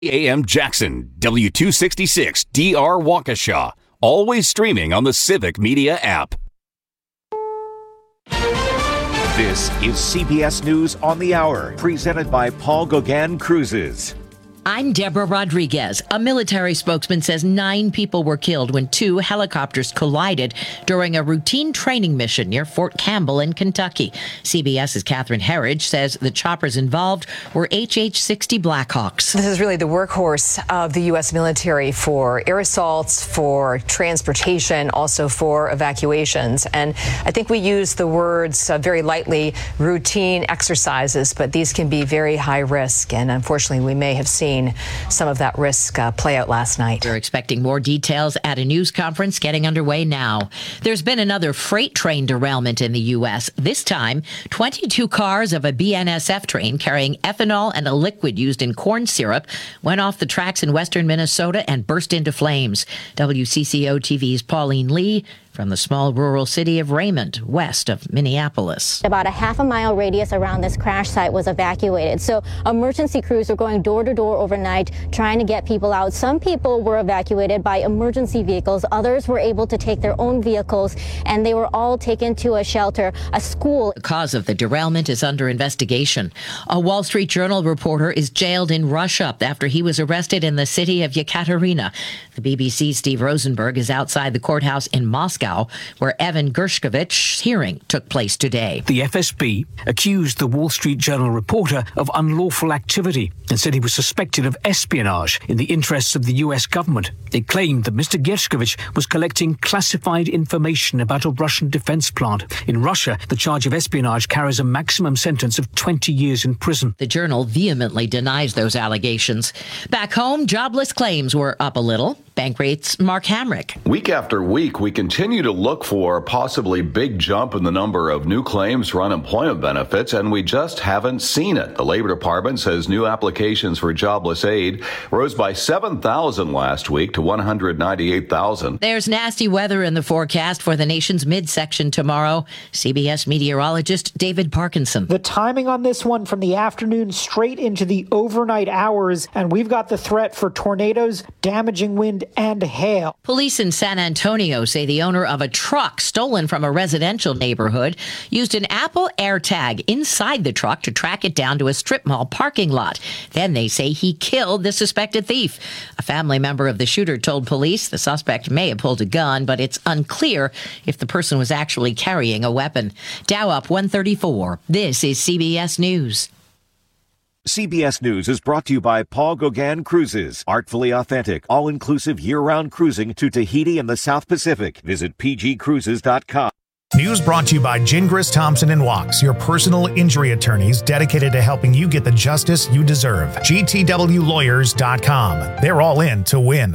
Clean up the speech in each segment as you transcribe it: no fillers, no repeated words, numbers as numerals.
AM Jackson, W266 DR Waukesha. Always streaming on the Civic Media app. This is CBS News on the Hour, presented by Paul Gauguin Cruises. I'm Deborah Rodriguez. A military spokesman says 9 people were killed when 2 helicopters collided during a routine training mission near Fort Campbell in Kentucky. CBS's Catherine Herridge says the choppers involved were HH-60 Blackhawks. This is really the workhorse of the U.S. military for air assaults, for transportation, also for evacuations. And I think we use the words very lightly, routine exercises, but these can be very high risk. And unfortunately, we may have seen some of that risk play out last night. We're expecting more details at a news conference getting underway now. There's been another freight train derailment in the U.S. This time, 22 cars of a BNSF train carrying ethanol and a liquid used in corn syrup went off the tracks in western Minnesota and burst into flames. WCCO TV's Pauline Lee from the small rural city of Raymond, west of Minneapolis. About a half-a-mile radius around this crash site was evacuated. So emergency crews were going door to door overnight trying to get people out. Some people were evacuated by emergency vehicles. Others were able to take their own vehicles, and they were all taken to a shelter, a school. The cause of the derailment is under investigation. A Wall Street Journal reporter is jailed in Russia after he was arrested in the city of Yekaterina. The BBC's Steve Rosenberg is outside the courthouse in Moscow, where Evan Gershkovich's hearing took place today. The FSB accused the Wall Street Journal reporter of unlawful activity and said he was suspected of espionage in the interests of the U.S. government. They claimed that Mr. Gershkovich was collecting classified information about a Russian defense plant. In Russia, the charge of espionage carries a maximum sentence of 20 years in prison. The Journal vehemently denies those allegations. Back home, jobless claims were up a little. Bankrate's Mark Hamrick. Week after week, we continue to look for a possibly big jump in the number of new claims for unemployment benefits, and we just haven't seen it. The Labor Department says new applications for jobless aid rose by 7,000 last week to 198,000. There's nasty weather in the forecast for the nation's midsection tomorrow. CBS meteorologist David Parkinson. The timing on this one from the afternoon straight into the overnight hours, and we've got the threat for tornadoes, damaging wind, and hail. Police in San Antonio say the owner of a truck stolen from a residential neighborhood used an Apple AirTag inside the truck to track it down to a strip mall parking lot. Then they say he killed the suspected thief. A family member of the shooter told police the suspect may have pulled a gun, but it's unclear if the person was actually carrying a weapon. Dow up 134. This is CBS News. CBS News is brought to you by Paul Gauguin Cruises. Artfully authentic, all-inclusive year-round cruising to Tahiti and the South Pacific. Visit pgcruises.com. News brought to you by Gingras, Thompson & Wachs, your personal injury attorneys dedicated to helping you get the justice you deserve. GTWLawyers.com. They're all in to win.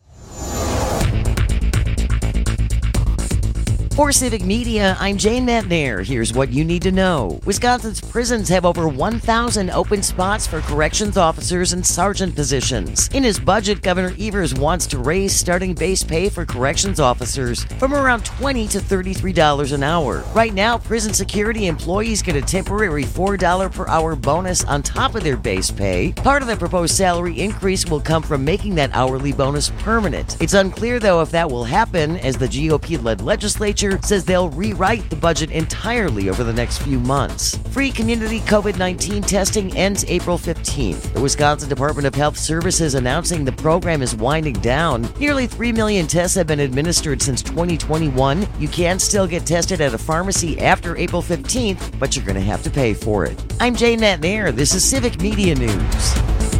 For Civic Media, I'm Jane Matnair. Here's what you need to know. Wisconsin's prisons have over 1,000 open spots for corrections officers and sergeant positions. In his budget, Governor Evers wants to raise starting base pay for corrections officers from around $20 to $33 an hour. Right now, prison security employees get a temporary $4 per hour bonus on top of their base pay. Part of the proposed salary increase will come from making that hourly bonus permanent. It's unclear, though, if that will happen, as the GOP-led legislature says they'll rewrite the budget entirely over the next few months. Free community COVID-19 testing ends April 15th. The Wisconsin Department of Health Services announcing the program is winding down. Nearly 3 million tests have been administered since 2021. You can still get tested at a pharmacy after April 15th, but you're going to have to pay for it. I'm Jane Matnair. This is Civic Media News.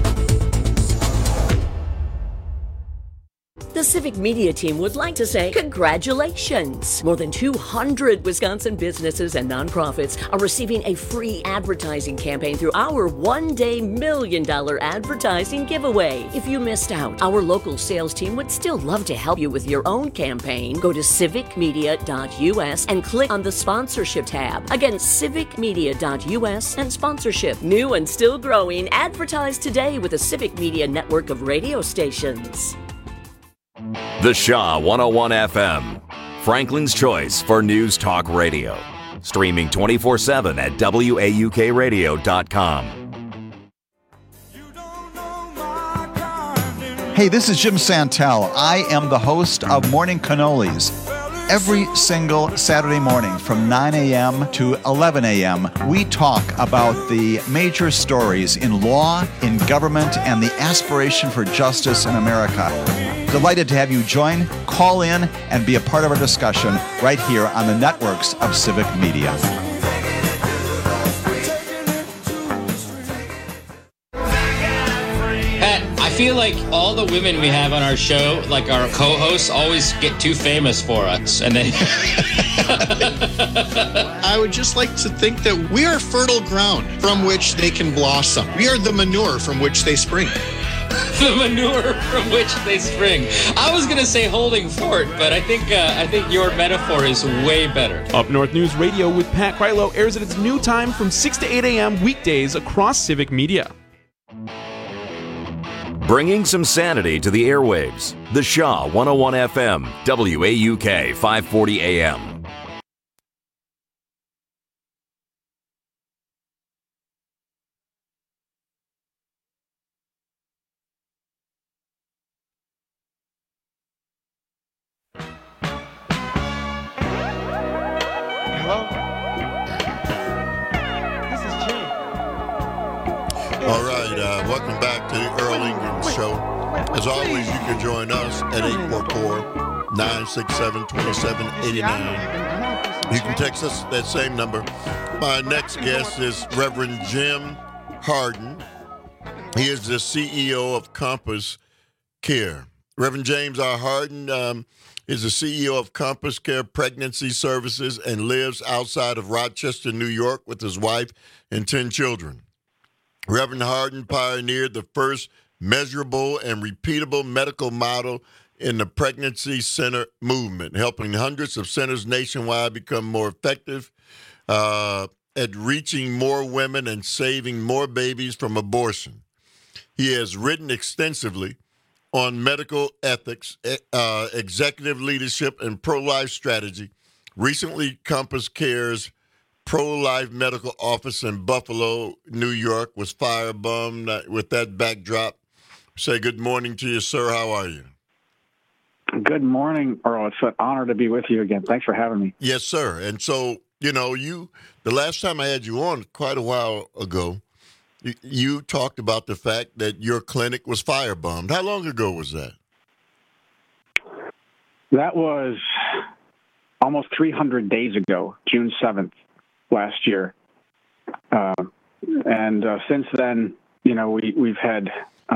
The Civic Media team would like to say congratulations! More than 200 Wisconsin businesses and nonprofits are receiving a free advertising campaign through our one-day $1 million advertising giveaway. If you missed out, our local sales team would still love to help you with your own campaign. Go to civicmedia.us and click on the sponsorship tab. Again, civicmedia.us and sponsorship. New and still growing, advertise today with the Civic Media network of radio stations. The Shaw 101 FM, Franklin's choice for news talk radio. Streaming 24/7 at WAUKradio.com. Hey, this is Jim Santel. I am the host of Morning Cannolis. Every single Saturday morning from 9 a.m. to 11 a.m., we talk about the major stories in law, in government, and the aspiration for justice in America. Delighted to have you join, call in, and be a part of our discussion right here on the networks of Civic Media. I feel like all the women we have on our show, like our co-hosts, always get too famous for us. And then I would just like to think that we are fertile ground from which they can blossom. We are the manure from which they spring. The manure from which they spring. I was going to say holding fort, but I think your metaphor is way better. Up North News Radio with Pat Krylo airs at its new time from 6 to 8 a.m. weekdays across Civic Media. Bringing some sanity to the airwaves. The Shaw 101 FM, WAUK 540 AM. Hello? This is Jay. All right, welcome back to the Earl Ingram Show. As always, you can join us at 844-967-2789. You can text us that same number. My next guest is Reverend Jim Harden. He is the CEO of Compass Care. Reverend James R. Harden is the CEO of Compass Care Pregnancy Services and lives outside of Rochester, New York with his wife and 10 children. Reverend Harden pioneered the first measurable and repeatable medical model in the pregnancy center movement, helping hundreds of centers nationwide become more effective at reaching more women and saving more babies from abortion. He has written extensively on medical ethics, executive leadership, and pro-life strategy. Recently, Compass Care's pro-life medical office in Buffalo, New York, was firebombed. With that backdrop, say good morning to you, sir. How are you? Good morning, Earl. It's an honor to be with you again. Thanks for having me. Yes, sir. And so, the last time I had you on quite a while ago, you talked about the fact that your clinic was firebombed. How long ago was that? That was almost 300 days ago, June 7th last year. And since then, we've had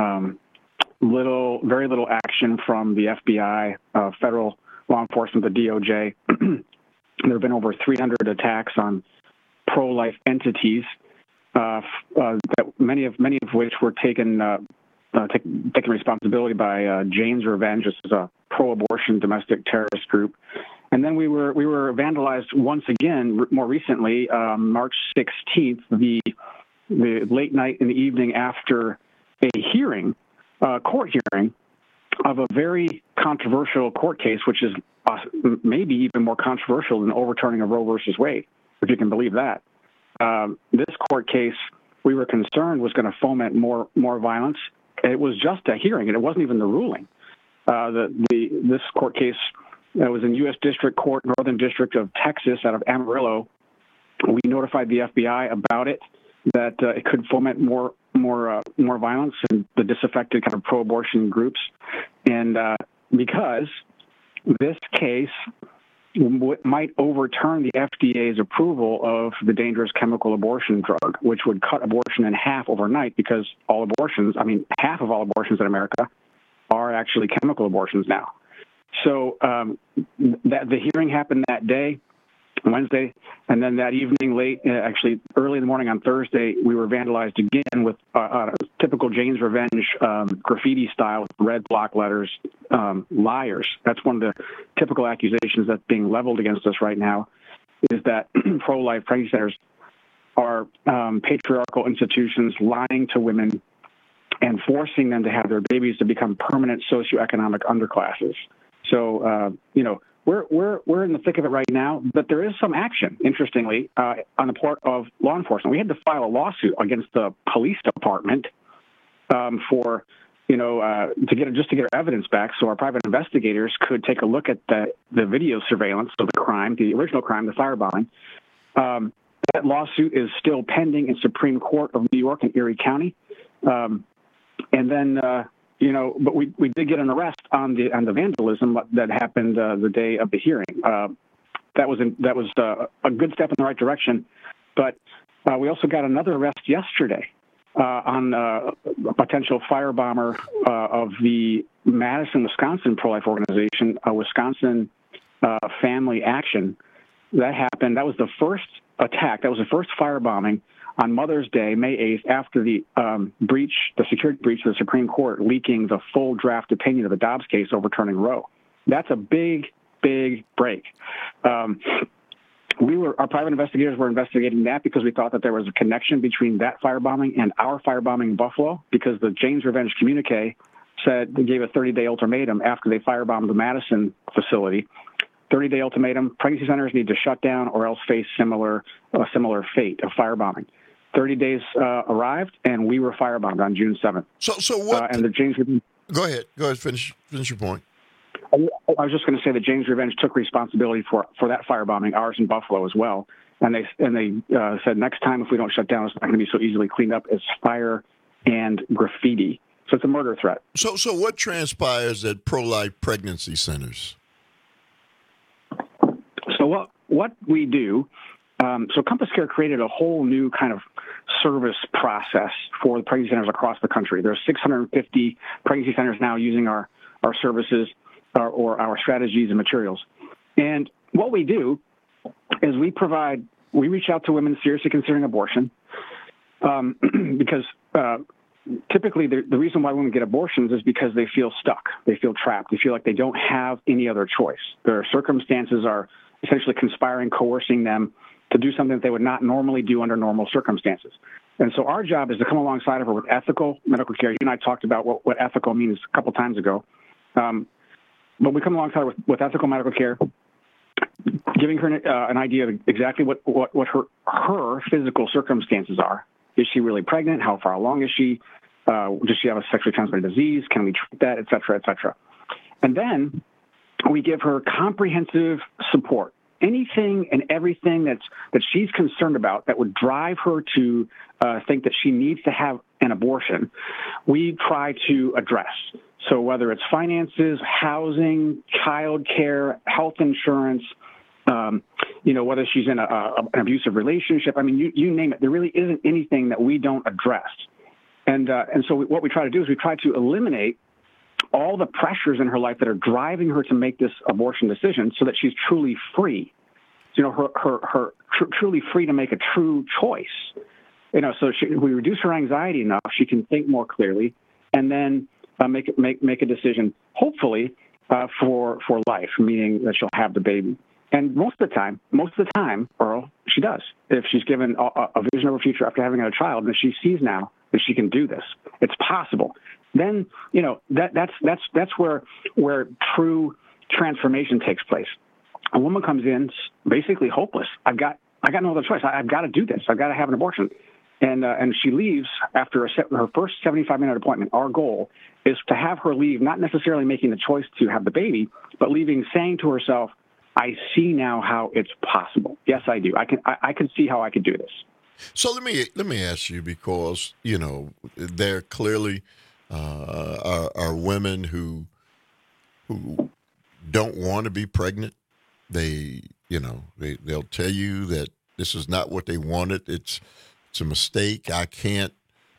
very little action from the FBI, federal law enforcement, the DOJ. There have been over 300 attacks on pro-life entities, that many of which were taken responsibility by Jane's Revenge, which is a pro-abortion domestic terrorist group. And then we were vandalized once again more recently, March 16th, the late night in the evening after a hearing, court hearing of a very controversial court case, which is maybe even more controversial than overturning of Roe versus Wade, if you can believe that. This court case, we were concerned, was going to foment more violence. It was just a hearing, and it wasn't even the ruling. This court case was in U.S. District Court, Northern District of Texas, out of Amarillo. We notified the FBI about it, that it could foment more violence in the disaffected kind of pro-abortion groups, and because this case might overturn the FDA's approval of the dangerous chemical abortion drug, which would cut abortion in half overnight, because half of all abortions in America are actually chemical abortions now. So the hearing happened that day, Wednesday, and then that evening actually early in the morning on Thursday, we were vandalized again with typical Jane's Revenge graffiti style with red block letters, liars. That's one of the typical accusations that's being leveled against us right now, is that pro-life pregnancy centers are patriarchal institutions lying to women and forcing them to have their babies to become permanent socioeconomic underclasses. So, we're in the thick of it right now, but there is some action, interestingly, on the part of law enforcement. We had to file a lawsuit against the police department for to get our evidence back, so our private investigators could take a look at the video surveillance of the crime, the original crime, the firebombing. That lawsuit is still pending in Supreme Court of New York and Erie County. But we did get an arrest on the vandalism that happened the day of the hearing. That was a good step in the right direction. But we also got another arrest yesterday on a potential firebomber of the Madison, Wisconsin pro-life organization, Wisconsin Family Action. That happened. That was the first attack. That was the first firebombing on Mother's Day, May 8th, after the security breach of the Supreme Court leaking the full draft opinion of the Dobbs case overturning Roe. That's a big, big break. Our private investigators were investigating that because we thought that there was a connection between that firebombing and our firebombing in Buffalo, because the Jane's Revenge communique said they gave a 30-day ultimatum after they firebombed the Madison facility. 30-day ultimatum: pregnancy centers need to shut down or else face a similar fate of firebombing. 30 days arrived, and we were firebombed on June 7th. So what? And the Jane's Revenge. Go ahead. Finish your point. I was just going to say that Jane's Revenge took responsibility for that firebombing, ours in Buffalo as well. And they said next time, if we don't shut down, it's not going to be so easily cleaned up as fire and graffiti. So it's a murder threat. So what transpires at pro-life pregnancy centers? So what we do, so Compass Care created a whole new kind of service process for the pregnancy centers across the country. There are 650 pregnancy centers now using our services or our strategies and materials. And what we do is we reach out to women seriously considering abortion, because typically the reason why women get abortions is because they feel stuck. They feel trapped. They feel like they don't have any other choice. Their circumstances are essentially conspiring, coercing them to do something that they would not normally do under normal circumstances. And so our job is to come alongside of her with ethical medical care. You and I talked about what ethical means a couple times ago. But we come alongside her with ethical medical care, giving her an idea of exactly what her physical circumstances are. Is she really pregnant? How far along is she? Does she have a sexually transmitted disease? Can we treat that, et cetera, et cetera? And then we give her comprehensive support. Anything and everything that she's concerned about that would drive her to think that she needs to have an abortion, we try to address. So whether it's finances, housing, child care, health insurance, whether she's in an abusive relationship, I mean, you name it. There really isn't anything that we don't address. And so what we try to do is we try to eliminate all the pressures in her life that are driving her to make this abortion decision, so that she's truly free. Truly free to make a true choice. So we reduce her anxiety enough she can think more clearly, and then make a decision, hopefully for life, meaning that she'll have the baby. And most of the time, Earl, she does. If she's given a vision of her future after having a child, and she sees now that she can do this, it's possible. Then that's where true transformation takes place. A woman comes in basically hopeless. I've got no other choice. I've got to do this. I've got to have an abortion. And she leaves after her first 75-minute appointment. Our goal is to have her leave, not necessarily making the choice to have the baby, but leaving saying to herself, I see now how it's possible. Yes, I do. I can see how I could do this. So let me ask you, because there clearly are women who don't want to be pregnant. They'll tell you that this is not what they wanted. It's a mistake. I can't.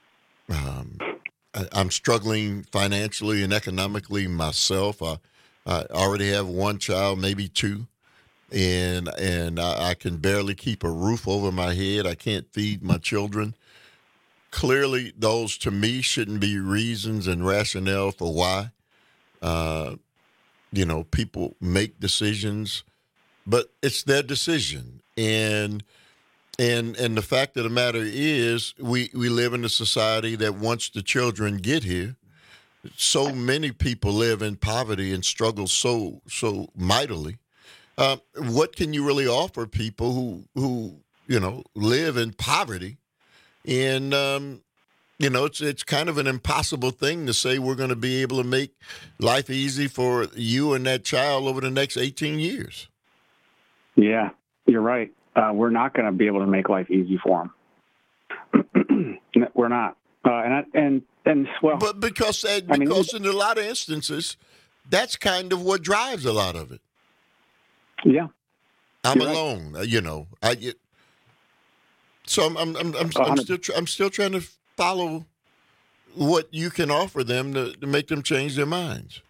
I'm struggling financially and economically myself. I already have one child, maybe two, and I can barely keep a roof over my head. I can't feed my children. Clearly, those to me shouldn't be reasons and rationale for why people make decisions, but it's their decision. And the fact of the matter is, we live in a society that once the children get here, so many people live in poverty and struggle so mightily. What can you really offer people who live in poverty and You know, it's kind of an impossible thing to say we're going to be able to make life easy for you and that child over the next 18 years. Yeah, you're right. We're not going to be able to make life easy for them. We're not. But because in a lot of instances, that's kind of what drives a lot of it. Yeah. I'm alone, you know. So I'm still trying to follow what you can offer them to make them change their minds.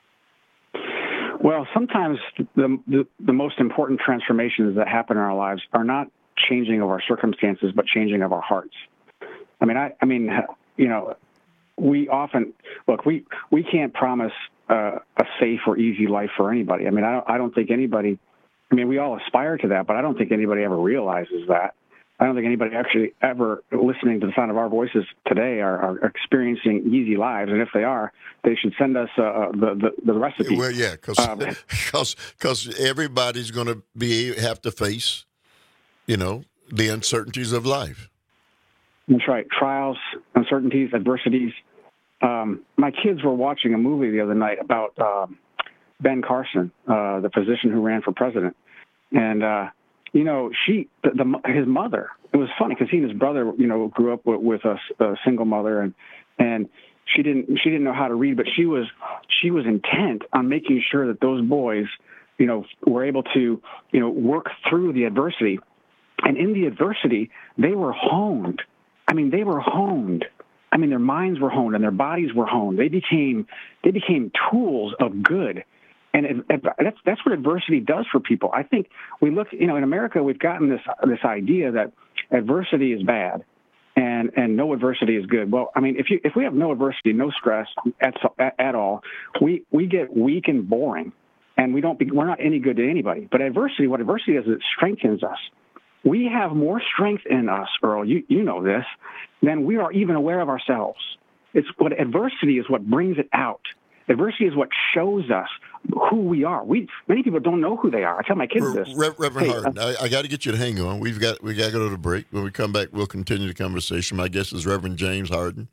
Well, sometimes the most important transformations that happen in our lives are not changing of our circumstances, but changing of our hearts. I mean, you know, we often look. We can't promise a safe or easy life for anybody. I mean, I don't think anybody. I mean, we all aspire to that, but I don't think anybody ever realizes that. I don't think anybody actually ever listening to the sound of our voices today are experiencing easy lives. And if they are, they should send us the recipe. Well, yeah, because everybody's going to have to face, you know, the uncertainties of life. That's right. Trials, uncertainties, adversities. My kids were watching a movie the other night about Ben Carson, the physician who ran for president. And, you know, his mother, it was funny because he and his brother, you know, grew up with a single mother and she didn't know how to read, but she was intent on making sure that those boys, you know, were able to, you know, work through the adversity. And in the adversity, they were honed. I mean, their minds were honed and their bodies were honed. They became tools of good. And that's what adversity does for people. I think we look, you know, in America, we've gotten this idea that adversity is bad and no adversity is good. Well, I mean, if we have no adversity, no stress at all, we get weak and boring, and we're not any good to anybody. But what adversity does is it strengthens us. We have more strength in us, Earl, you know this, than we are even aware of ourselves. Adversity is what brings it out. Adversity is what shows us who we are. Many people don't know who they are. I tell my kids this. Reverend Harden, I got to get you to hang on. We got to go to break. When we come back, we'll continue the conversation. My guest is Reverend James Harden.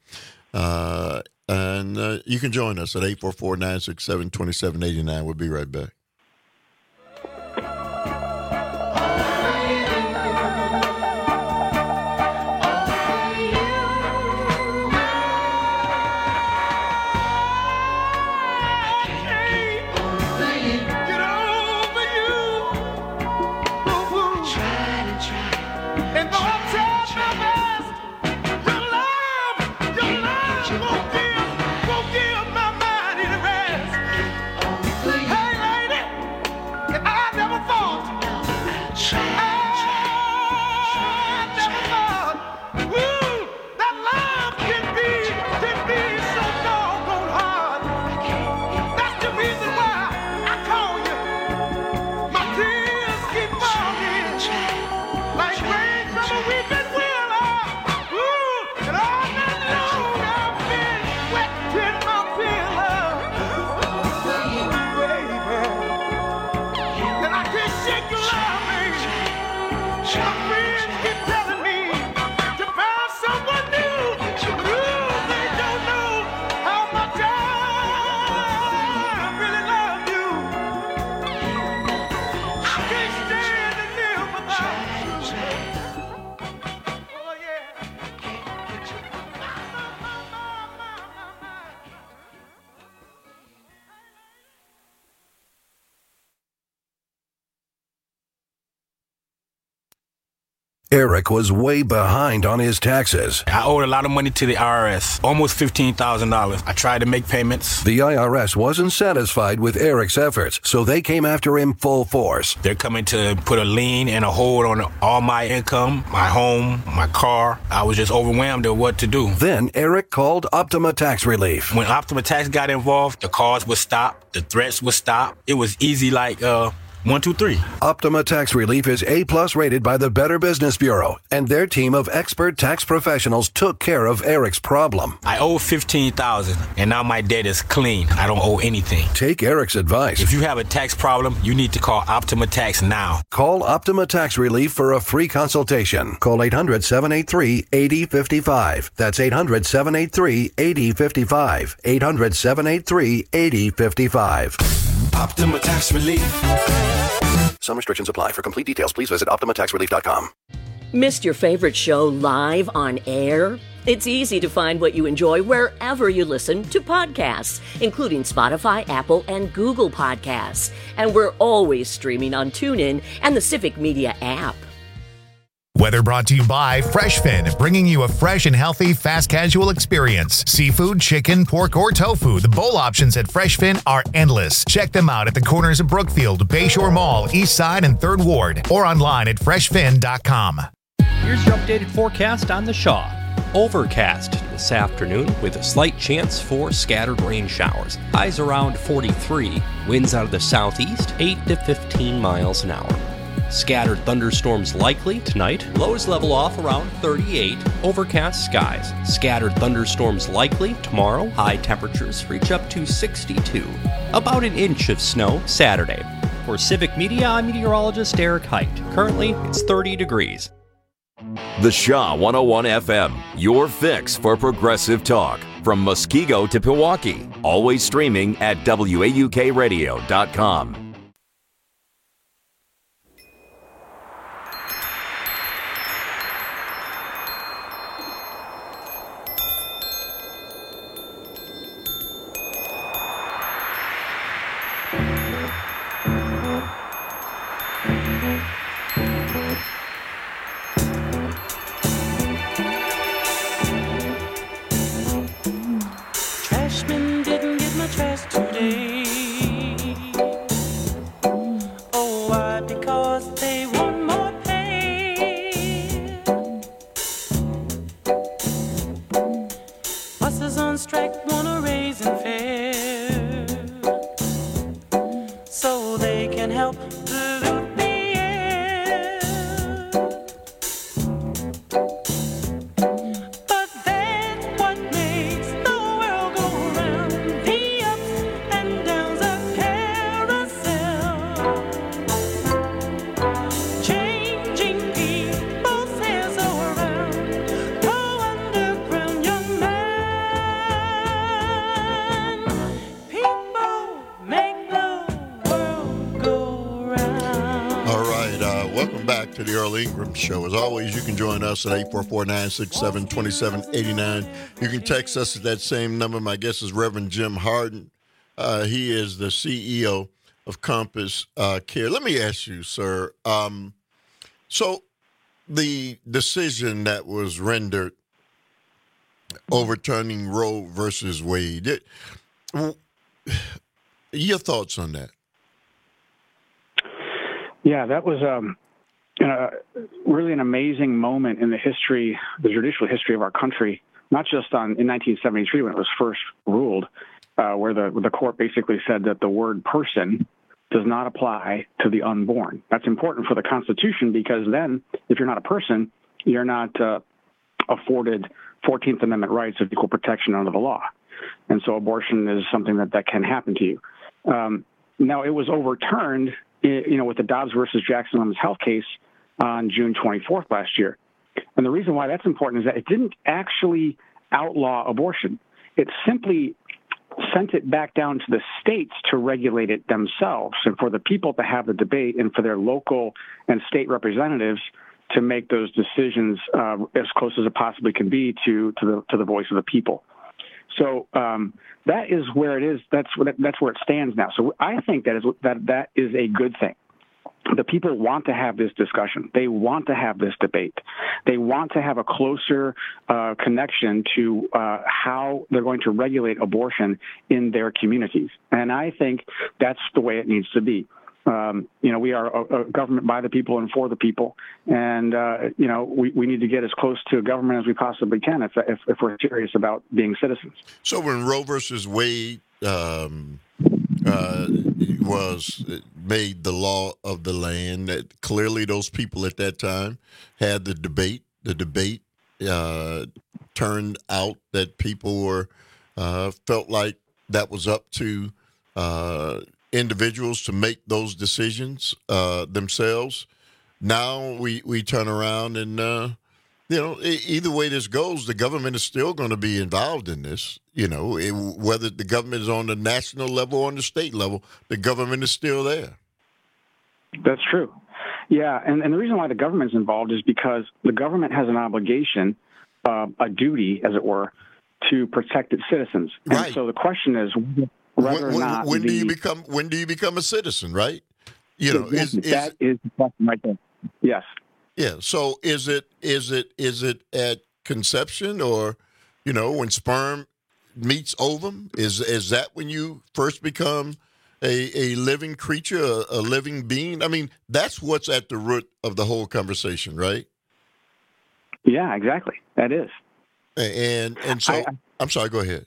And you can join us at 844-967-2789. We'll be right back. Eric was way behind on his taxes. I owed a lot of money to the IRS, almost $15,000. I tried to make payments. The IRS wasn't satisfied with Eric's efforts, so they came after him full force. They're coming to put a lien and a hold on all my income, my home, my car. I was just overwhelmed at what to do. Then Eric called Optima Tax Relief. When Optima Tax got involved, the calls would stop, the threats would stop. It was easy like 1, 2, 3. Optima Tax Relief is A+ rated by the Better Business Bureau, and their team of expert tax professionals took care of Eric's problem. I owe $15,000, and now my debt is clean. I don't owe anything. Take Eric's advice. If you have a tax problem, you need to call Optima Tax now. Call Optima Tax Relief for a free consultation. Call 800-783-8055. That's 800-783-8055. 800-783-8055. Optima Tax Relief. Some restrictions apply. For complete details, please visit OptimaTaxRelief.com. Missed your favorite show live on air? It's easy to find what you enjoy wherever you listen to podcasts, including Spotify, Apple, and Google Podcasts. And we're always streaming on TuneIn and the Civic Media app. Weather brought to you by FreshFin, bringing you a fresh and healthy fast casual experience. Seafood, chicken, pork, or tofu. The bowl options at FreshFin are endless. Check them out at the corners of Brookfield, Bayshore Mall, East Side, and 3rd Ward, or online at freshfin.com. Here's your updated forecast on the Shaw. Overcast this afternoon with a slight chance for scattered rain showers. Highs around 43. Winds out of the southeast, 8 to 15 miles an hour. Scattered thunderstorms likely tonight. Lows level off around 38. Overcast skies. Scattered thunderstorms likely tomorrow. High temperatures reach up to 62. About an inch of snow Saturday. For Civic Media, I'm meteorologist Eric Height. Currently, it's 30 degrees. The Shaw 101 FM, your fix for progressive talk. From Muskego to Pewaukee. Always streaming at WAUKradio.com. Trashman didn't get my trash today. Oh, why? Because they want more pay. Buses on strike wanna raise and fare so they can help pollute the air. But that's what makes the world go round. The ups and downs of carousel, changing people's hands around. Go underground, young man. People make the world go round. All right, welcome back to the Earl Ingram Show. As always, you can join us at 844-967-2789. You can text us at that same number. My guest is Reverend Jim Harden. He is the CEO of Compass Care. Let me ask you, sir, so the decision that was rendered overturning Roe versus Wade, your thoughts on that? Yeah, that was really an amazing moment in the judicial history of our country, not just in 1973 when it was first ruled, where the court basically said that the word person does not apply to the unborn. That's important for the Constitution because then if you're not a person, you're not afforded 14th Amendment rights of equal protection under the law. And so abortion is something that can happen to you. Now, it was overturned with the Dobbs versus Jackson Women's Health case on June 24th last year. And the reason why that's important is that it didn't actually outlaw abortion. It simply sent it back down to the states to regulate it themselves and for the people to have the debate and for their local and state representatives to make those decisions as close as it possibly can be to the voice of the people. So that is where it is. That's where it stands now. So I think that is a good thing. The people want to have this discussion. They want to have this debate. They want to have a closer connection to how they're going to regulate abortion in their communities. And I think that's the way it needs to be. We are a government by the people and for the people. And, we need to get as close to government as we possibly can if we're serious about being citizens. So when Roe versus Wade, made the law of the land. That clearly those people at that time had the debate. The debate turned out that people were felt like that was up to individuals to make those decisions themselves. Now we turn around and either way this goes, the government is still going to be involved in this. Whether the government is on the national level or on the state level, the government is still there. That's true. Yeah, and the reason why the government is involved is because the government has an obligation, a duty, as it were, to protect its citizens. And right. So the question is whether or not when do you become a citizen, right? That is the question right there. Yes. Yeah. So is it at conception, or when sperm meets ovum? Is that when you first become a living creature, a living being? I mean, that's what's at the root of the whole conversation, right? Yeah, exactly. That is. And so I'm sorry. Go ahead.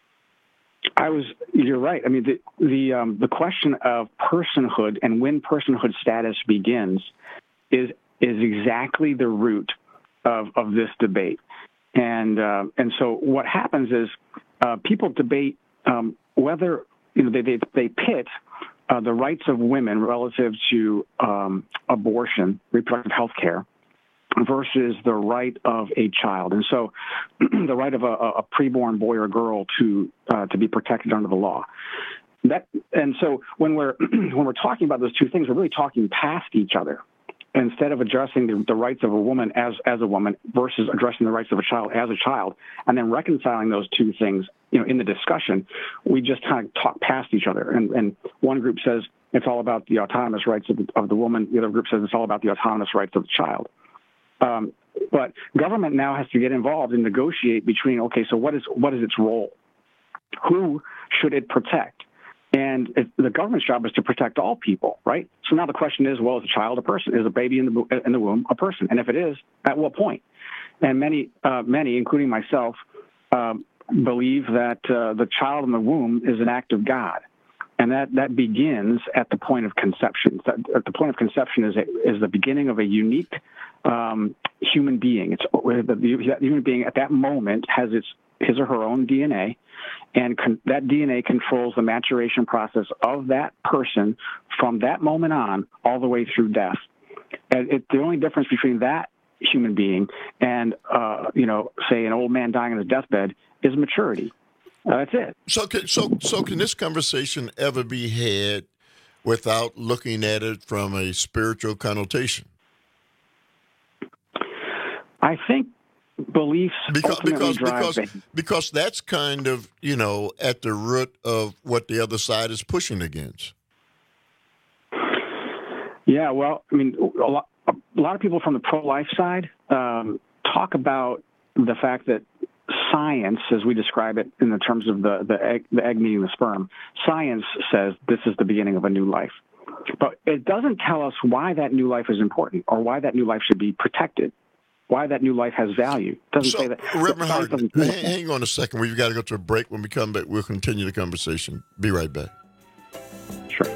You're right. I mean, the question of personhood and when personhood status begins is exactly the root of this debate. And so what happens is people debate whether they pit the rights of women relative to abortion, reproductive health care, versus the right of a child. And so the right of a preborn boy or girl to be protected under the law. And so when we're talking about those two things, we're really talking past each other. Instead of addressing the rights of a woman as a woman versus addressing the rights of a child as a child, and then reconciling those two things, in the discussion, we just kind of talk past each other. And one group says it's all about the autonomous rights of the woman. The other group says it's all about the autonomous rights of the child. But government now has to get involved and negotiate between, okay, so what is its role? Who should it protect? And the government's job is to protect all people, right? So now the question is, well, is a child a person? Is a baby in the womb a person? And if it is, at what point? And many, including myself, believe that the child in the womb is an act of God, and that begins at the point of conception. At the point of conception is the beginning of a unique human being. It's the human being at that moment has his or her own DNA. And that DNA controls the maturation process of that person from that moment on all the way through death. And the only difference between that human being and, say an old man dying on his deathbed is maturity. That's it. So can this conversation ever be had without looking at it from a spiritual connotation? I think beliefs because that's kind of at the root of what the other side is pushing against. Yeah, well, I mean, a lot of people from the pro-life side talk about the fact that science, as we describe it in the terms of the egg meeting the sperm, science says this is the beginning of a new life. But it doesn't tell us why that new life is important or why that new life should be protected. Why that new life has value. Doesn't say that. Reverend Harden, hang on a second. We've got to go to a break. When we come back, we'll continue the conversation. Be right back. Sure.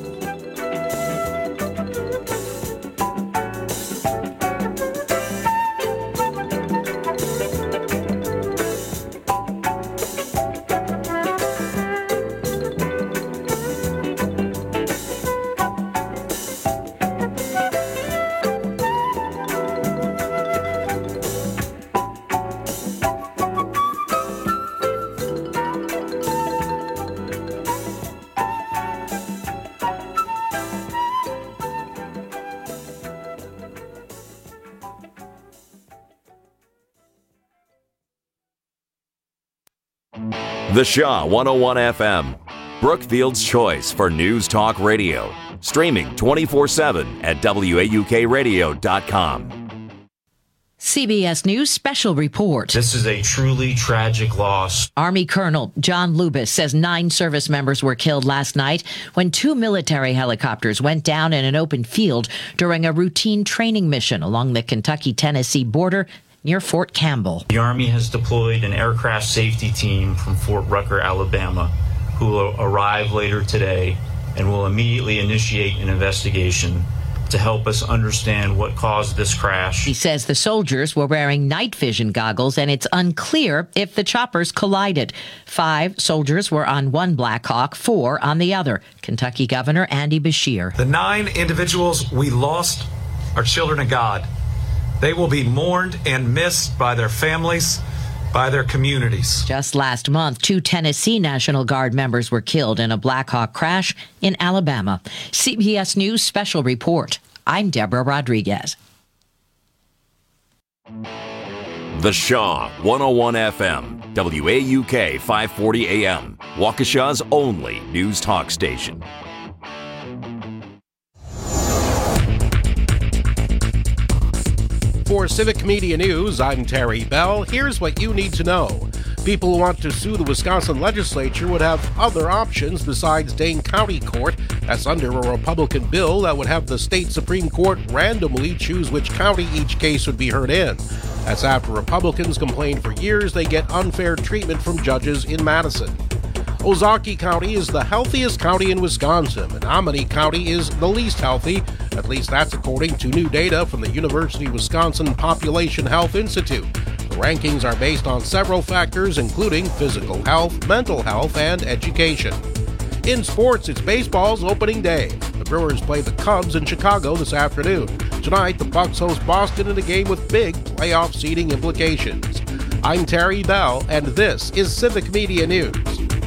The Shaw 101 FM, Brookfield's choice for News Talk Radio. Streaming 24/7 at WAUKradio.com. CBS News special report. This is a truly tragic loss. Army Colonel John Lubis says 9 service members were killed last night when 2 military helicopters went down in an open field during a routine training mission along the Kentucky-Tennessee border near Fort Campbell. The Army has deployed an aircraft safety team from Fort Rucker, Alabama, who will arrive later today and will immediately initiate an investigation to help us understand what caused this crash. He says the soldiers were wearing night vision goggles, and it's unclear if the choppers collided. 5 soldiers were on one Black Hawk, 4 on the other. Kentucky Governor Andy Beshear. The 9 individuals we lost are children of God. They will be mourned and missed by their families, by their communities. Just last month, 2 Tennessee National Guard members were killed in a Black Hawk crash in Alabama. CBS News Special Report. I'm Deborah Rodriguez. The Shaw 101 FM, WAUK 540 AM, Waukesha's only news talk station. For Civic Media News, I'm Terry Bell. Here's what you need to know. People who want to sue the Wisconsin legislature would have other options besides Dane County Court. That's under a Republican bill that would have the state Supreme Court randomly choose which county each case would be heard in. That's after Republicans complained for years they get unfair treatment from judges in Madison. Ozaukee County is the healthiest county in Wisconsin. Menominee County is the least healthy. At least that's according to new data from the University of Wisconsin Population Health Institute. The rankings are based on several factors, including physical health, mental health, and education. In sports, it's baseball's opening day. The Brewers play the Cubs in Chicago this afternoon. Tonight, the Bucks host Boston in a game with big playoff seeding implications. I'm Terry Bell, and this is Civic Media News.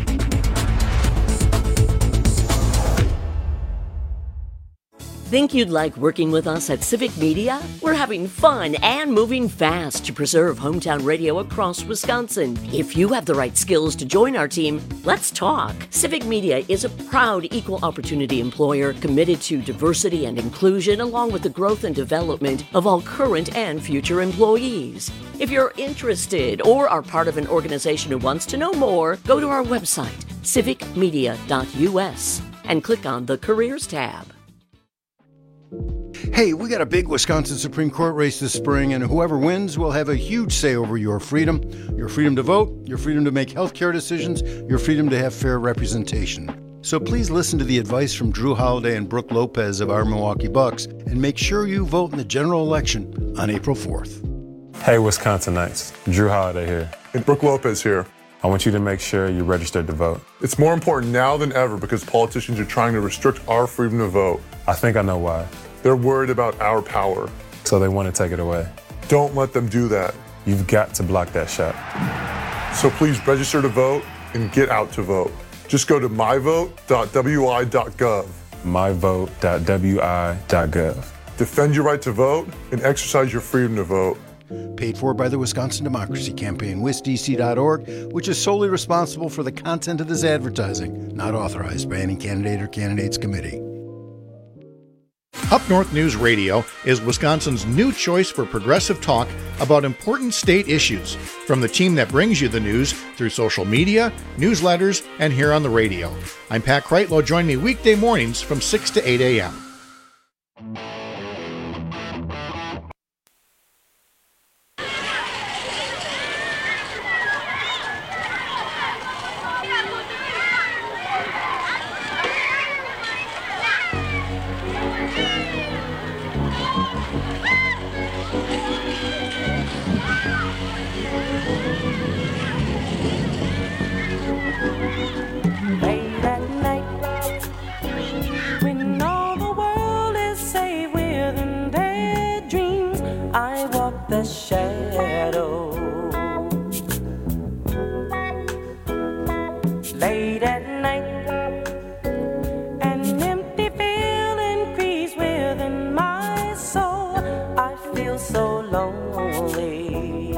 Think you'd like working with us at Civic Media? We're having fun and moving fast to preserve hometown radio across Wisconsin. If you have the right skills to join our team, let's talk. Civic Media is a proud equal opportunity employer committed to diversity and inclusion, along with the growth and development of all current and future employees. If you're interested or are part of an organization who wants to know more, go to our website, civicmedia.us, and click on the Careers tab. Hey, we got a big Wisconsin Supreme Court race this spring, and whoever wins will have a huge say over your freedom to vote, your freedom to make healthcare decisions, your freedom to have fair representation. So please listen to the advice from Drew Holiday and Brooke Lopez of our Milwaukee Bucks, and make sure you vote in the general election on April 4th. Hey, Wisconsinites, Drew Holiday here. And Brooke Lopez here. I want you to make sure you're registered to vote. It's more important now than ever because politicians are trying to restrict our freedom to vote. I think I know why. They're worried about our power. So they want to take it away. Don't let them do that. You've got to block that shot. So please register to vote and get out to vote. Just go to myvote.wi.gov. myvote.wi.gov. Defend your right to vote and exercise your freedom to vote. Paid for by the Wisconsin Democracy Campaign, wisdc.org, which is solely responsible for the content of this advertising, not authorized by any candidate or candidates committee. Up North News Radio is Wisconsin's new choice for progressive talk about important state issues, from the team that brings you the news through social media, newsletters, and here on the radio. I'm Pat Kreitlow. Join me weekday mornings from 6 to 8 a.m. The shadow late at night, an empty feeling creeps within my soul. I feel so lonely,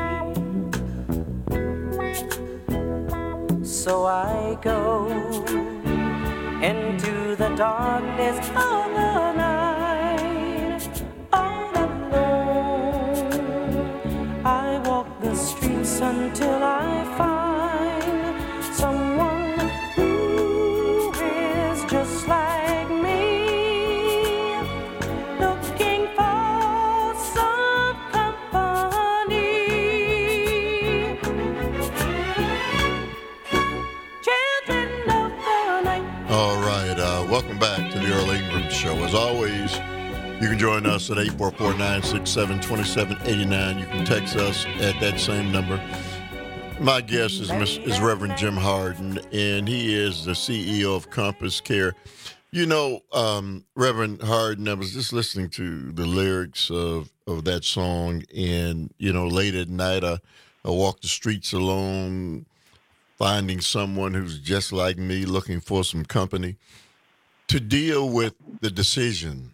so I go into the darkness of the night. I walk the streets until I find someone who is just like me, looking for some company. Children of the night. All right, welcome back to the Earl Ingram Show. As always, you can join us at 844-967-2789. You can text us at that same number. My guest is Reverend Jim Harden, and he is the CEO of Compass Care. You know, Reverend Harden, I was just listening to the lyrics of that song, and, you know, late at night I walk the streets alone, finding someone who's just like me, looking for some company. To deal with the decision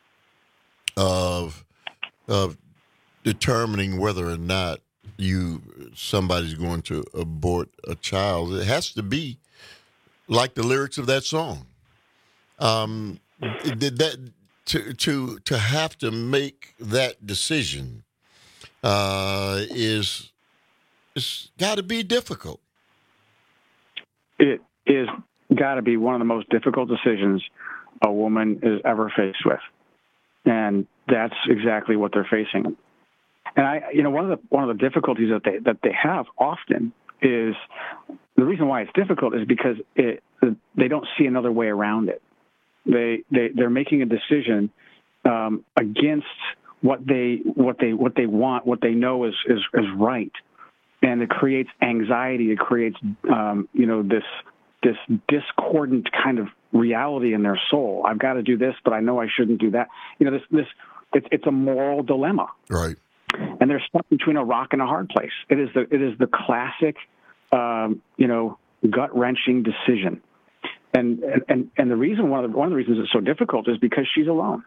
of determining whether or not somebody's going to abort a child, it has to be like the lyrics of that song. To have to make that decision it's got to be difficult. It is got to be one of the most difficult decisions a woman is ever faced with, and that's exactly what they're facing. And one of the difficulties that they have often is the reason why it's difficult is because they don't see another way around it. They're making a decision against what they want, what they know is right, and it creates anxiety. It creates this discordant kind of reality in their soul. I've got to do this, but I know I shouldn't do that. It's a moral dilemma. Right. And they're stuck between a rock and a hard place. It is the classic, gut-wrenching decision. And the reason one of the reasons it's so difficult is because she's alone.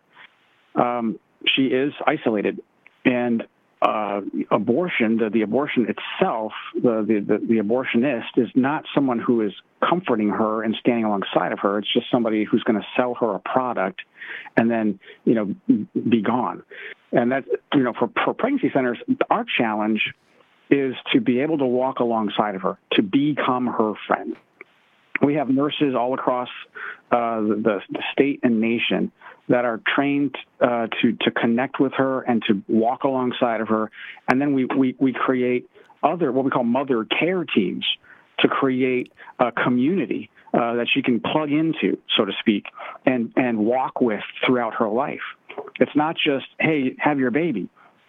She is isolated, and abortion, the abortion itself, the abortionist is not someone who is comforting her and standing alongside of her. It's just somebody who's going to sell her a product and then, be gone. And that, for pregnancy centers, our challenge is to be able to walk alongside of her, to become her friend. We have nurses all across the state and nation that are trained to connect with her and to walk alongside of her. And then we create what we call mother care teams to create a community that she can plug into, so to speak, and walk with throughout her life. It's not just, hey, have your baby.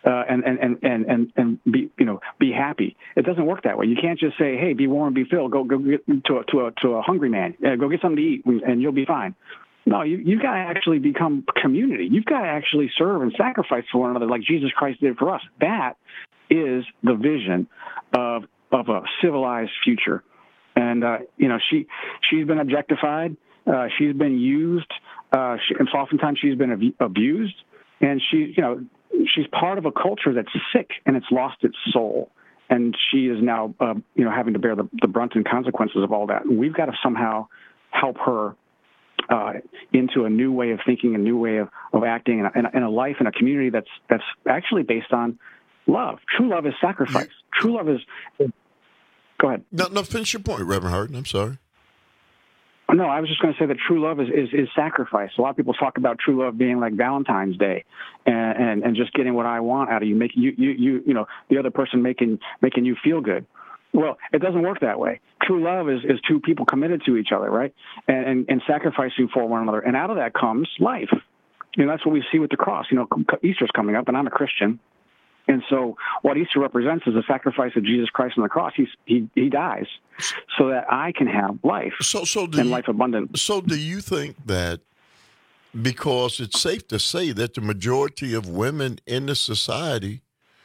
And be happy. It doesn't work that way. You can't just say, hey, be warm, be filled. Go get to a hungry man. Go get something to eat, and you'll be fine. No, you've got to actually become community. You've got to actually serve and sacrifice for one another like Jesus Christ did for us. That is the vision of a civilized future. And she's been objectified. She's been used. And oftentimes she's been abused. And she's part of a culture that's sick and it's lost its soul. And she is now, having to bear the brunt and consequences of all that. And we've got to somehow help her into a new way of thinking, a new way of acting, and a life and a community that's actually based on love. True love is sacrifice. True love is. Go ahead. No, finish your point, Reverend Harden. I'm sorry. No, I was just going to say that true love is sacrifice. A lot of people talk about true love being like Valentine's Day, and just getting what I want out of you, making you the other person making you feel good. Well, it doesn't work that way. True love is two people committed to each other, right? And sacrificing for one another, and out of that comes life. That's what we see with the cross. Easter's coming up, and I'm a Christian. And so what Easter represents is the sacrifice of Jesus Christ on the cross. He dies so that I can have life and life abundant. So do you think that because it's safe to say that the majority of women in the society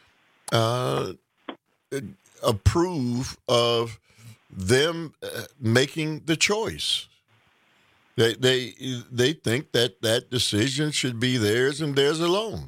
approve of them making the choice? They think that decision should be theirs and theirs alone.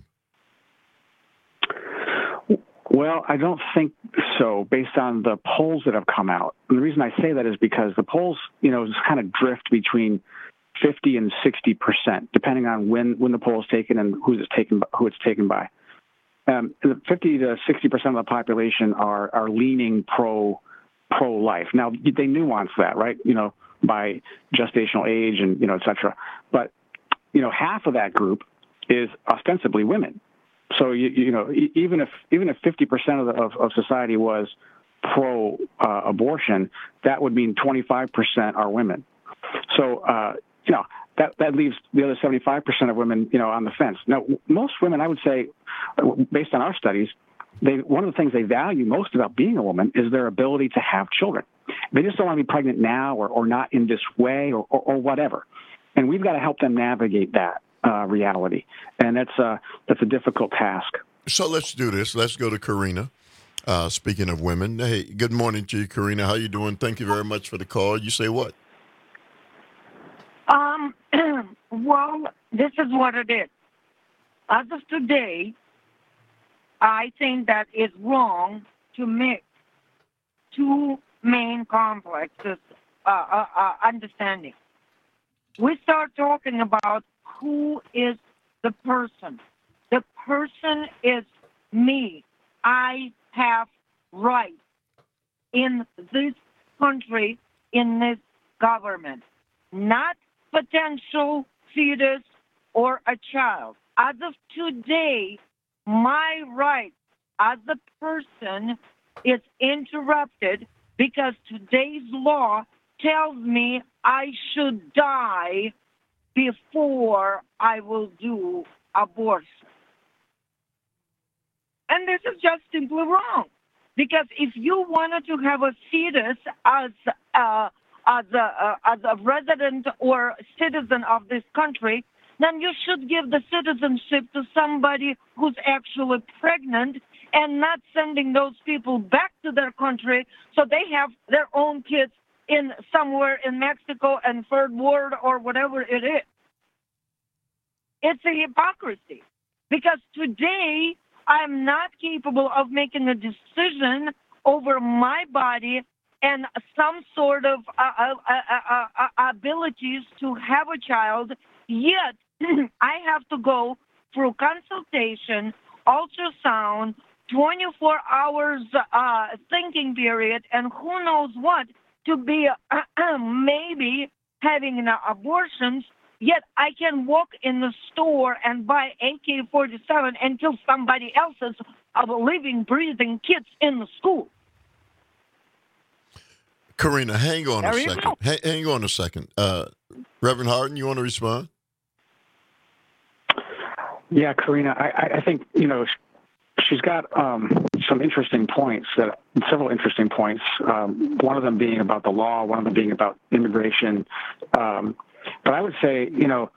Well, I don't think so, based on the polls that have come out. And the reason I say that is because the polls, kind of drift between 50 and 60%, depending on when the poll is taken and who it's taken by. 50 to 60% of the population are leaning pro-life. Now, they nuance that, right? By gestational age and et cetera. But half of that group is ostensibly women. So even if 50% of society was pro abortion, that would mean 25% are women. So that leaves the other 75% of women, on the fence. Now, most women, I would say, based on our studies, one of the things they value most about being a woman is their ability to have children. They just don't want to be pregnant now or not in this way or whatever. And we've got to help them navigate that reality. And that's a difficult task. So let's do this. Let's go to Karina. Speaking of women, hey, good morning to you, Karina. How you doing? Thank you very much for the call. You say what? Well, this is what it is. As of today, I think that it's wrong to mix two main complexes understanding. We start talking about who is the person. The person is me. I have rights in this country, in this government, not potential fetus or a child. As of today, my right as a person is interrupted because today's law tells me I should die before I will do abortion. And this is just simply wrong. Because if you wanted to have a fetus as a resident or citizen of this country, then you should give the citizenship to somebody who's actually pregnant and not sending those people back to their country so they have their own kids in somewhere in Mexico and Third World or whatever it is. It's a hypocrisy. Because today, I'm not capable of making a decision over my body and some sort of abilities to have a child, yet I have to go through consultation, ultrasound, 24 hours thinking period, and who knows what, to be maybe having an abortion. Yet I can walk in the store and buy AK-47 and kill somebody else's living, breathing kids in the school. Karina, hang on a second. Hang on a second. Reverend Harden, you want to respond? Yeah, Karina, I think, she's got some interesting points, several interesting points, one of them being about the law, one of them being about immigration. But I would say,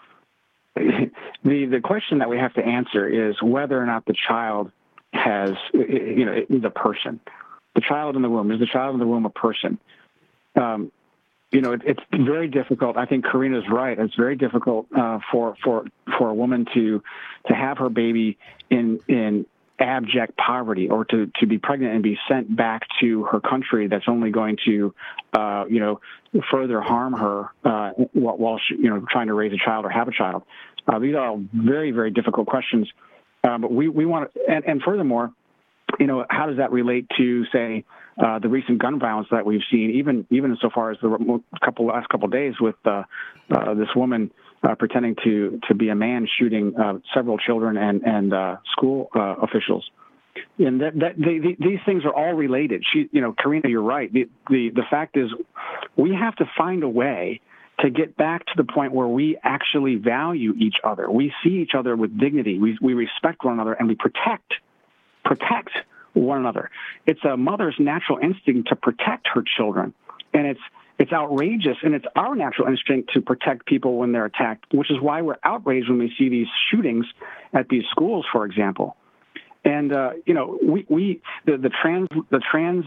the question that we have to answer is whether or not the child has, the person. The child in the womb. Is the child in the womb a person? It's very difficult. I think Karina's right. It's very difficult for a woman to have her baby in abject poverty, or to be pregnant and be sent back to her country that's only going to, further harm her while she, trying to raise a child or have a child. These are all very, very difficult questions. But we want to, and furthermore, how does that relate to, say, the recent gun violence that we've seen, even so far as the last couple of days with this woman pretending to be a man shooting several children and school officials. And these things are all related. Karina, you're right. The fact is, we have to find a way to get back to the point where we actually value each other. We see each other with dignity. We respect one another, and we protect one another. It's a mother's natural instinct to protect her children, and it's outrageous, and it's our natural instinct to protect people when they're attacked, which is why we're outraged when we see these shootings at these schools, for example. And the trans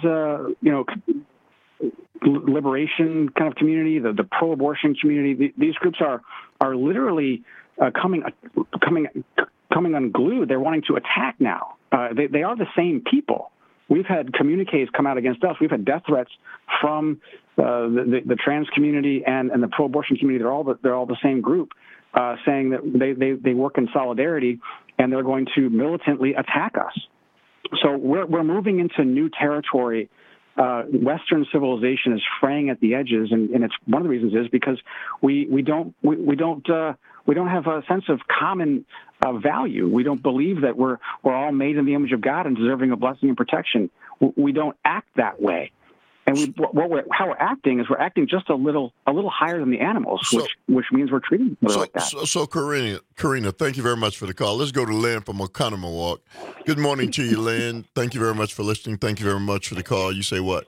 liberation kind of community, the pro-abortion community, these groups are literally coming unglued. They're wanting to attack now. They are the same people. We've had communiques come out against us. We've had death threats from the trans community and the pro-abortion community. They're all the same group, saying that they work in solidarity and they're going to militantly attack us. So we're moving into new territory. Western civilization is fraying at the edges, and it's one of the reasons is because we don't have a sense of common value. We don't believe that we're all made in the image of God and deserving of blessing and protection. We don't act that way. And how we're acting is we're acting just a little higher than the animals, which means we're treating them like that. So Karina, thank you very much for the call. Let's go to Lynn from Oconomowoc. Good morning to you, Lynn. Thank you very much for listening. Thank you very much for the call. You say what?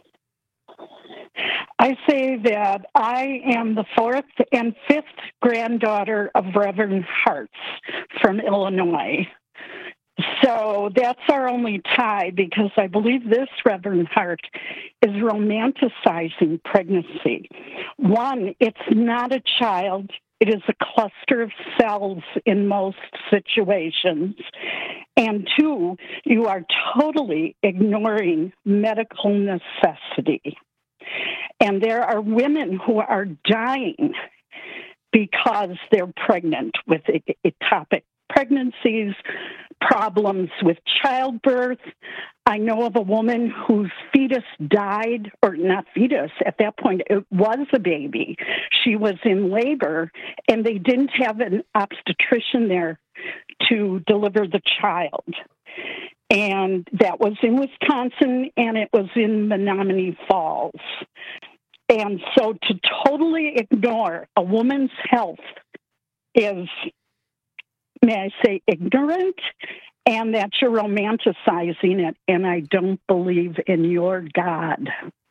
I say that I am the fourth and fifth granddaughter of Reverend Hartz from Illinois. So that's our only tie, because I believe this Reverend Hart is romanticizing pregnancy. One, it's not a child. It is a cluster of cells in most situations. And two, you are totally ignoring medical necessity. And there are women who are dying because they're pregnant with ectopic pregnancies, problems with childbirth. I know of a woman whose fetus died, or not fetus, at that point it was a baby. She was in labor, and they didn't have an obstetrician there to deliver the child. And that was in Wisconsin, and it was in Menominee Falls. And so to totally ignore a woman's health is, may I say, ignorant, and that you're romanticizing it, and I don't believe in your God.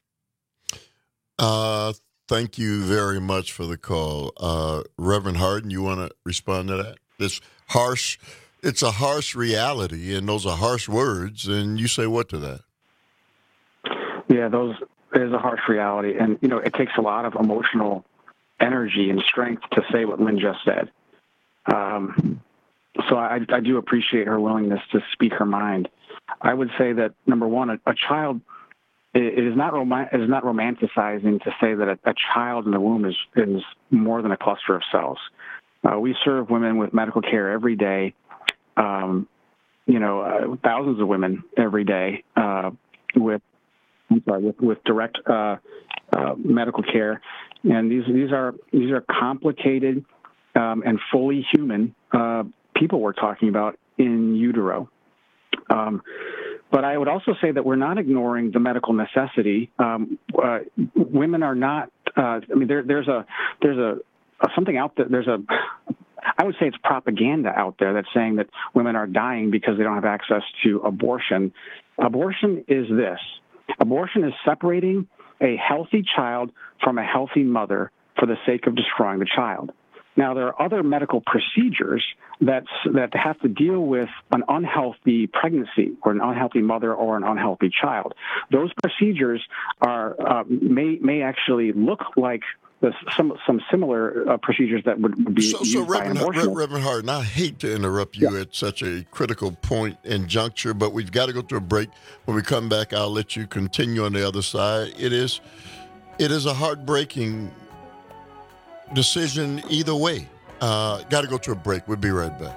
Thank you very much for the call. Reverend Harden, you want to respond to that? It's a harsh reality, and those are harsh words, and you say what to that? Yeah, it is a harsh reality, and, it takes a lot of emotional energy and strength to say what Lynn just said. So I do appreciate her willingness to speak her mind. I would say that, number one, a child, it is not romanticizing to say that a child in the womb is more than a cluster of cells. We serve women with medical care every day, thousands of women every day with direct medical care, and these are complicated and fully human people we're talking about in utero. But I would also say that we're not ignoring the medical necessity. Women are not. There's something out there. I would say it's propaganda out there that's saying that women are dying because they don't have access to abortion. Abortion is this. Abortion is separating a healthy child from a healthy mother for the sake of destroying the child. Now, there are other medical procedures that have to deal with an unhealthy pregnancy or an unhealthy mother or an unhealthy child. Those procedures may actually look like some similar procedures that would be used by an abortion. Reverend Harden, I hate to interrupt you at such a critical point and juncture, but we've got to go to a break. When we come back, I'll let you continue on the other side. It is a heartbreaking decision either way. Got to go to a break. We'll be right back.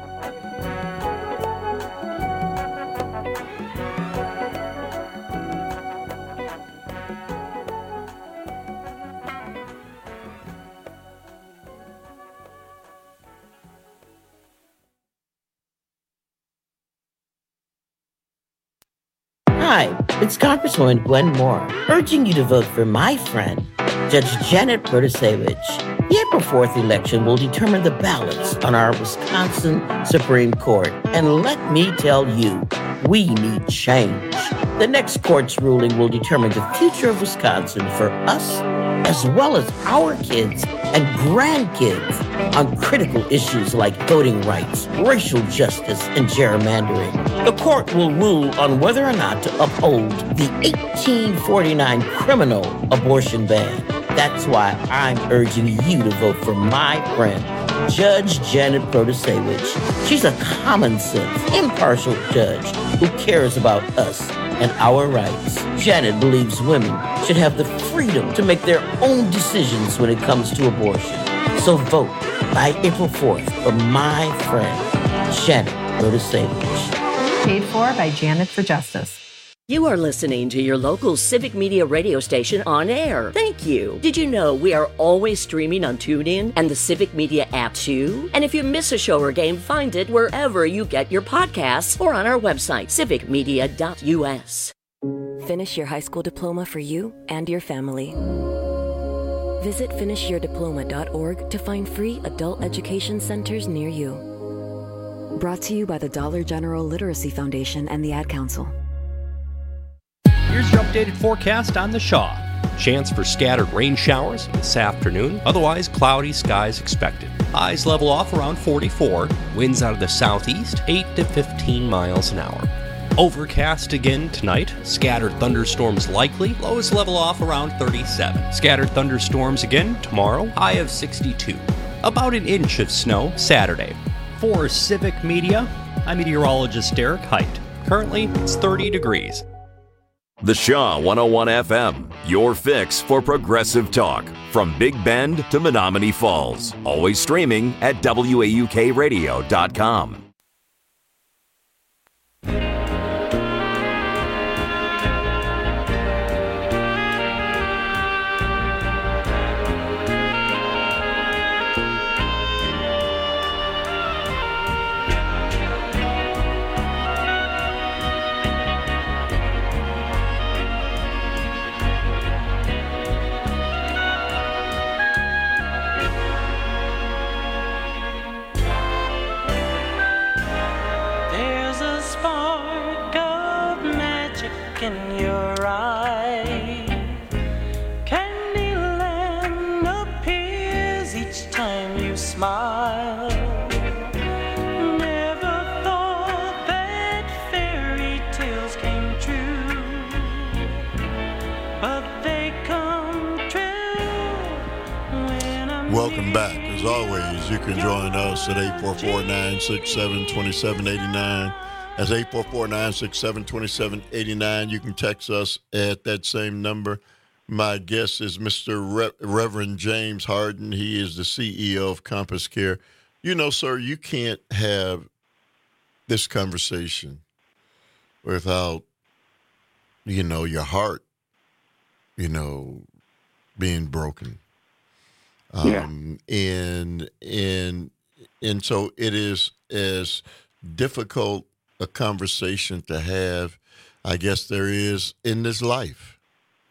Hi, it's Congresswoman Gwen Moore, urging you to vote for my friend, Judge Janet Protasevich. The April 4th election will determine the balance on our Wisconsin Supreme Court. And let me tell you, we need change. The next court's ruling will determine the future of Wisconsin for us, as well as our kids and grandkids, on critical issues like voting rights, racial justice, and gerrymandering. The court will rule on whether or not to uphold the 1849 criminal abortion ban. That's why I'm urging you to vote for my friend, Judge Janet Protasevich. She's a common sense, impartial judge who cares about us and our rights. Janet believes women should have the freedom to make their own decisions when it comes to abortion. So vote by April 4th for my friend, Janet Protasevich. Paid for by Janet for Justice. You are listening to your local Civic Media radio station on air. Thank you. Did you know we are always streaming on TuneIn and the Civic Media app too? And if you miss a show or game, find it wherever you get your podcasts or on our website, civicmedia.us. finish your high school diploma for you and your family. Visit finishyourdiploma.org to find free adult education centers near you. Brought to you by the Dollar General Literacy Foundation and the Ad Council. Here's your updated forecast on the Shaw. Chance for scattered rain showers this afternoon. Otherwise, cloudy skies expected. Highs level off around 44. Winds out of the southeast, 8 to 15 miles an hour. Overcast again tonight. Scattered thunderstorms likely. Lows level off around 37. Scattered thunderstorms again tomorrow. High of 62. About an inch of snow Saturday. For Civic Media, I'm meteorologist Derek Height. Currently, it's 30 degrees. The Shaw 101 FM, your fix for progressive talk. From Big Bend to Menominee Falls. Always streaming at WAUKradio.com. There's a spark of magic in your eye. Candyland appears each time you smile. Never thought that fairy tales came true, but they come true when I'm Welcome back. As always, you can join us at 844-967-2789. That's 844-967-2789. You can text us at that same number. My guest is Mr. Reverend James Harden. He is the CEO of Compass Care. You know, sir, you can't have this conversation without, your heart, being broken. And so it is as difficult a conversation to have, I guess, there is in this life.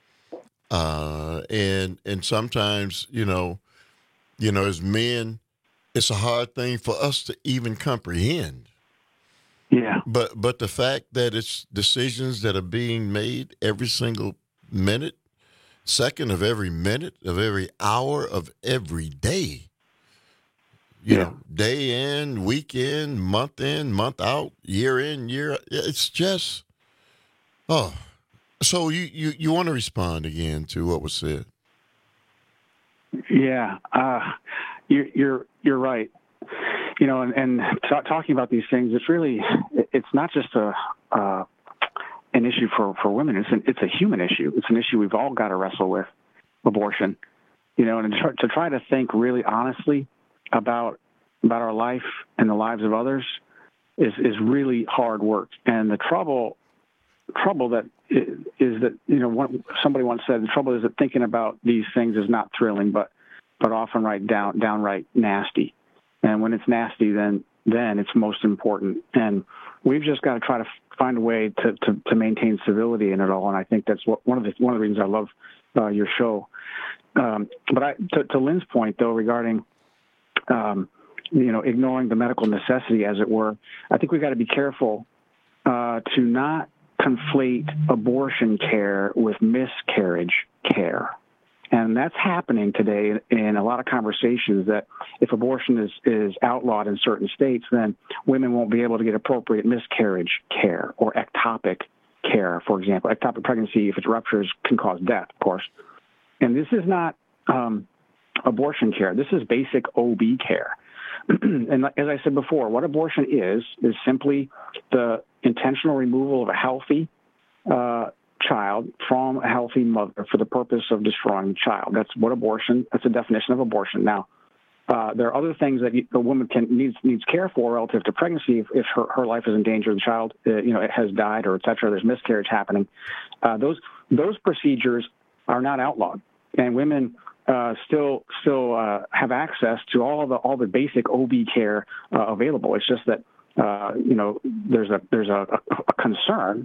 And sometimes, as men, it's a hard thing for us to even comprehend. Yeah. But the fact that it's decisions that are being made every single minute, second of every minute, of every hour, of every day. Day in, week in, month out, year in, year out. It's just, So you want to respond again to what was said? Yeah, you're right. And talking about these things, it's not just an issue for women. It's a human issue. It's an issue we've all got to wrestle with, abortion. And to try to think really honestly about our life and the lives of others is really hard work. And the trouble that is that somebody once said the trouble is that thinking about these things is not thrilling, but often downright nasty. And when it's nasty, then it's most important. And we've just got to try to find a way to maintain civility in it all. And I think that's one of the reasons I love your show. But to Lynn's point, though, regarding ignoring the medical necessity, as it were, I think we've got to be careful to not conflate abortion care with miscarriage care. And that's happening today in a lot of conversations, that if abortion is outlawed in certain states, then women won't be able to get appropriate miscarriage care or ectopic care, for example. Ectopic pregnancy, if it ruptures, can cause death, of course. And this is not abortion care. This is basic OB care. And as I said before, what abortion is simply the intentional removal of a healthy child from a healthy mother for the purpose of destroying the child. That's the definition of abortion. Now, there are other things that a woman needs care for relative to pregnancy. If her life is in danger, the child, it has died, or et cetera, there's miscarriage happening. Those procedures are not outlawed, and women still have access to all the basic OB care available. It's just that there's a concern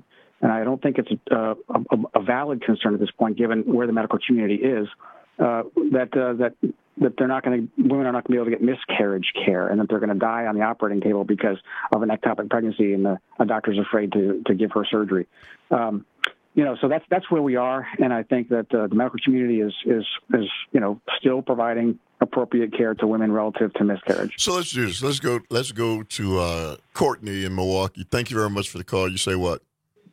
and I don't think it's a valid concern at this point, given where the medical community is, that women are not going to be able to get miscarriage care, and that they're going to die on the operating table because of an ectopic pregnancy, and a doctor's afraid to give her surgery. So that's where we are, and I think that the medical community is still providing appropriate care to women relative to miscarriage. So let's do this. Let's go to Courtney in Milwaukee. Thank you very much for the call. You say what?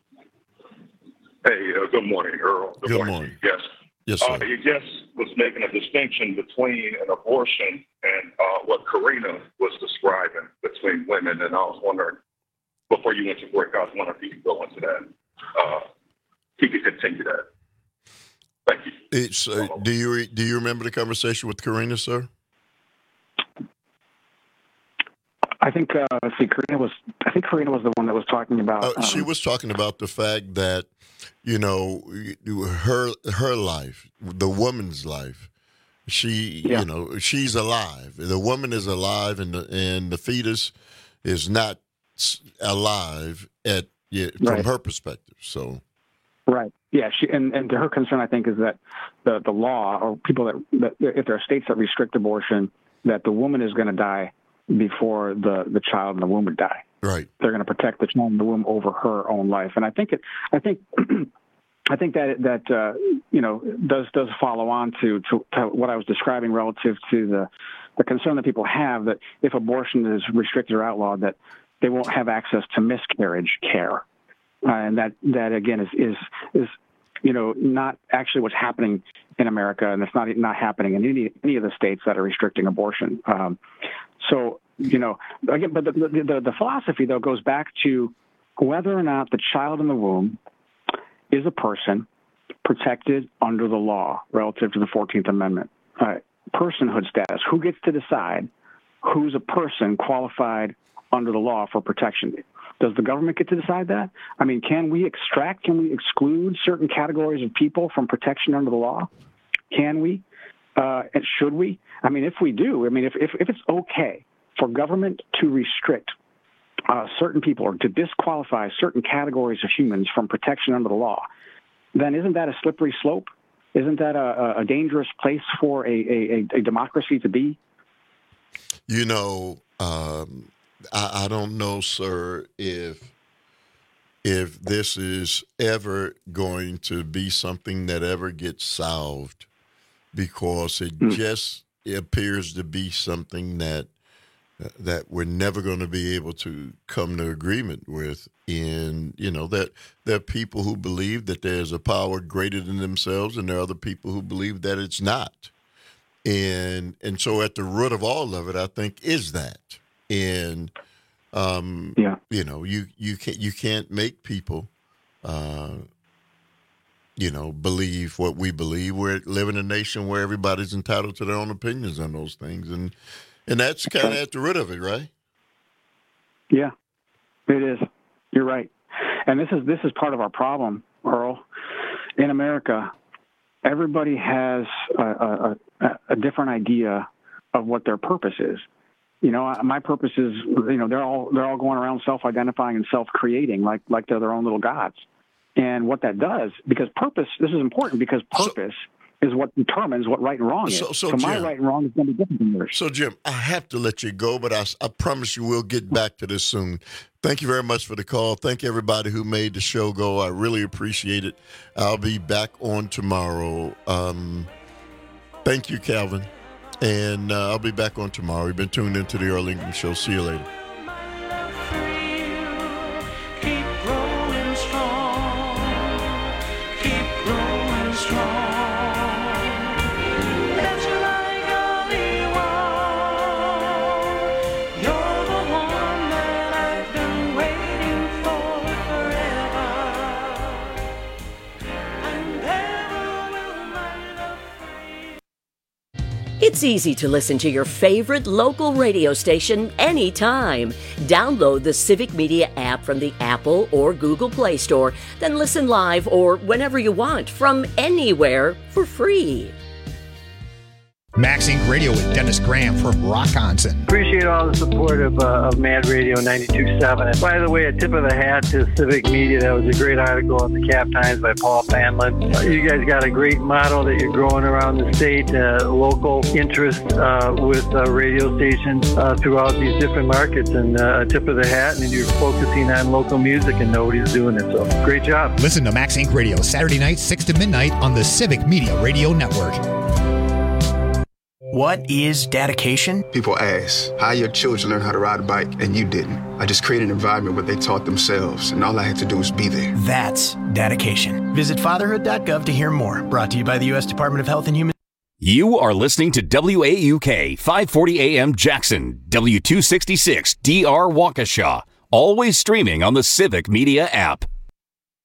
Hey, good morning, Earl. Good morning. Yes. Yes, sir. Your guest was making a distinction between an abortion and what Karina was describing between women, and I was wondering, before you went to break, I was wondering if you could go into that. He could continue that. Thank you. It's, do you remember the conversation with Karina, sir? I think Karina was the one that was talking about. She was talking about the fact that, her life, the woman's life, she's alive. The woman is alive, and the fetus is not alive from her perspective. So. Right. Yeah. And her concern, I think, is that the law, or people that if there are states that restrict abortion, that the woman is going to die before the child in the womb would die. Right. They're going to protect the child in the womb over her own life, and I think that does follow on to what I was describing relative to the concern that people have that if abortion is restricted or outlawed, that they won't have access to miscarriage care, and that again is not actually what's happening in America, and it's not happening in any of the states that are restricting abortion. Again, but the philosophy, though, goes back to whether or not the child in the womb is a person protected under the law relative to the 14th Amendment. Personhood status. Who gets to decide who's a person qualified under the law for protection? Does the government get to decide that? I mean, can we exclude certain categories of people from protection under the law? Can we? And should we? I mean, if we do, if it's okay for government to restrict certain people or to disqualify certain categories of humans from protection under the law, then isn't that a slippery slope? Isn't that a dangerous place for a democracy to be? I don't know, sir, if this is ever going to be something that ever gets solved, because it just appears to be something that we're never going to be able to come to agreement with. And, that there are people who believe that there's a power greater than themselves, and there are other people who believe that it's not. And so at the root of all of it, I think, is that. And, you can't make people, believe what we believe. We live in a nation where everybody's entitled to their own opinions on those things. And that's kind of at the root of it, right? Yeah, it is. You're right. And this is part of our problem, Earl. In America, everybody has a different idea of what their purpose is. My purpose is, they're all going around self-identifying and self-creating like they're their own little gods. And what that does, because purpose, this is important because purpose is what determines what right and wrong is. So my Jim, right and wrong is going to be different than yours. So, Jim, I have to let you go, but I promise you we'll get back to this soon. Thank you very much for the call. Thank everybody who made the show go. I really appreciate it. I'll be back on tomorrow. Thank you, Calvin. And I'll be back on tomorrow. You've been tuned into the Earl Ingram Show. See you later. It's easy to listen to your favorite local radio station anytime. Download the Civic Media app from the Apple or Google Play Store, then listen live or whenever you want from anywhere for free. Max Inc. Radio with Dennis Graham from Rockonson. Appreciate all the support of Mad Radio 92.7. And by the way, a tip of the hat to Civic Media. That was a great article in the Cap Times by Paul Fanlin. You guys got a great model that you're growing around the state, local interest with radio stations throughout these different markets. And a tip of the hat, and you're focusing on local music, and nobody's doing it. So great job. Listen to Max Inc. Radio Saturday night, 6 to midnight on the Civic Media Radio Network. What is dedication? People ask, how your children learn how to ride a bike and you didn't? I just created an environment where they taught themselves, and all I had to do was be there. That's dedication. Visit fatherhood.gov to hear more. Brought to you by the U.S. Department of Health and Human... You are listening to WAUK 540 AM Jackson, W266 DR Waukesha, always streaming on the Civic Media app.